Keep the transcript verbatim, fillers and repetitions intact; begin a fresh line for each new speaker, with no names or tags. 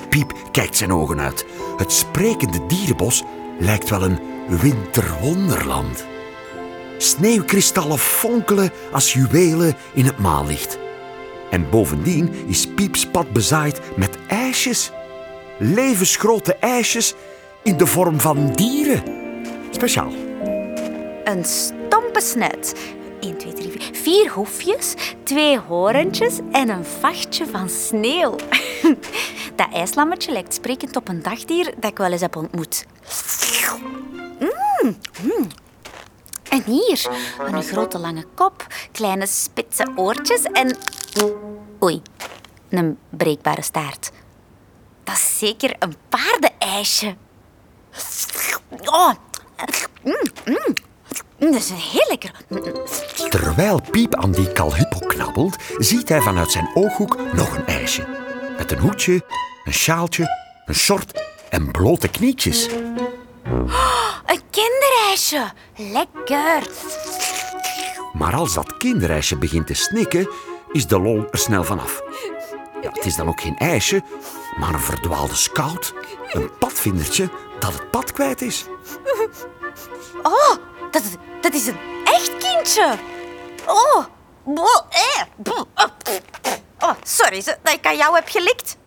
Piep kijkt zijn ogen uit. Het sprekende dierenbos lijkt wel een winterwonderland. Sneeuwkristallen fonkelen als juwelen in het maanlicht. En bovendien is Pieps pad bezaaid met ijsjes. Levensgrote ijsjes in de vorm van dieren. Speciaal.
Een stompensnuit. één, twee, drie, vier. Vier hoefjes, twee horentjes en een vachtje van sneeuw. Dat ijslammetje lijkt sprekend op een dagdier dat ik wel eens heb ontmoet. Mm, mm. En hier, een grote lange kop, kleine spitse oortjes en... Oei, een breekbare staart. Dat is zeker een paardenijsje. Oh, mm, mm. Dat is heel lekker.
Terwijl Piep aan die kalhuppo knabbelt, ziet hij vanuit zijn ooghoek nog een ijsje. Met een hoedje, een sjaaltje, een short en blote knietjes.
Oh, een kinderijsje. Lekker.
Maar als dat kinderijsje begint te snikken, is de lol er snel vanaf. Ja, het is dan ook geen ijsje, maar een verdwaalde scout. Een padvindertje dat het pad kwijt is.
Oh, dat, dat is een echt kindje. Oh, oh, eh. Oh sorry dat ik aan jou heb gelikt.